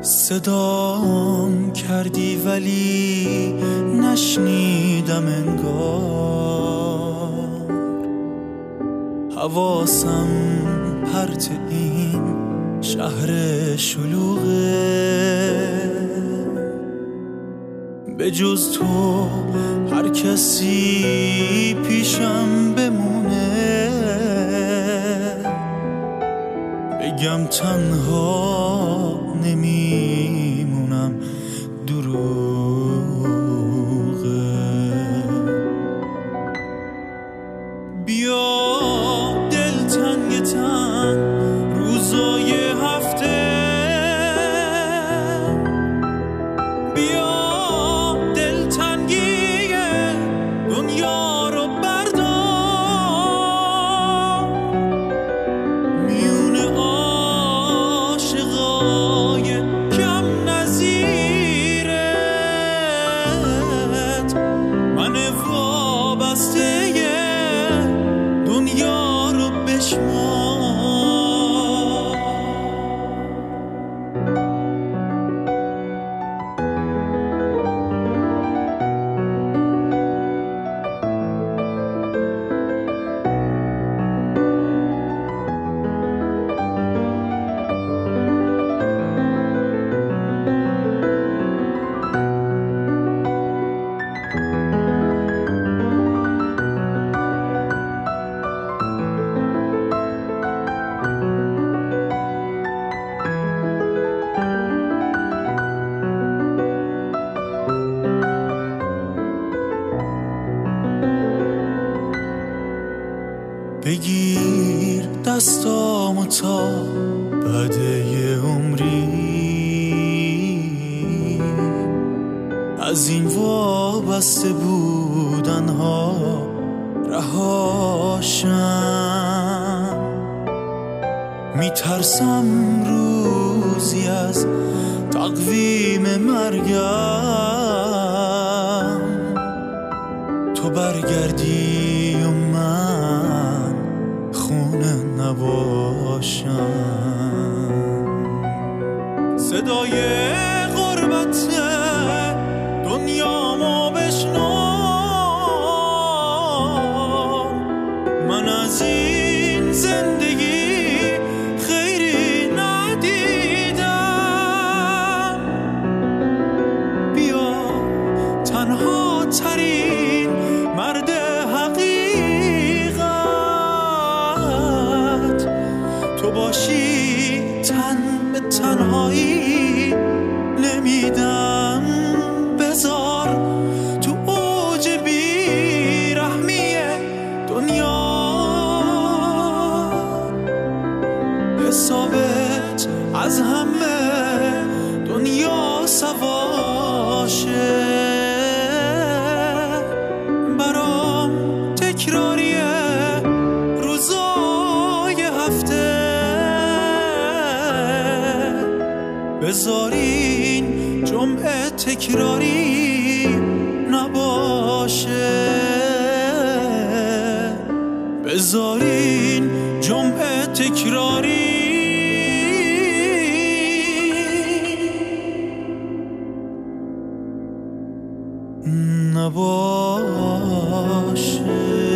صدام کردی ولی نشنیدم انگار، حواسم پرت این شهر شلوغه. به جز تو هر کسی پیشم بمونه، بگم تنها نمیمونم، دروغه. بیا دلتنگ تن روزای هفته، بیا دلتنگی دنیا رو بردار، میون عاشقای کم نظیرت من وابسته دنیا رو بشمار. بگیر دستامو تا بعد یه عمری، از این وابسته بودنها رهاشم. میترسم روزی از تقویم مرگم تو برگردی و من خونه نباشم. صدای غربت دنیامو بشنو، من از این زندگی خیری ندیدم. بیا تنها ترین مرد حقیقت تو باشی، تن به تنهایی نمیدم. بذار تو اوج بیرحمی دنیا حسابت از همه دنیا سواشه. برام تکراریه روزای هفته، بذارین جمعه تکراری نباشه، بذارین جمعه تکراری نباشه.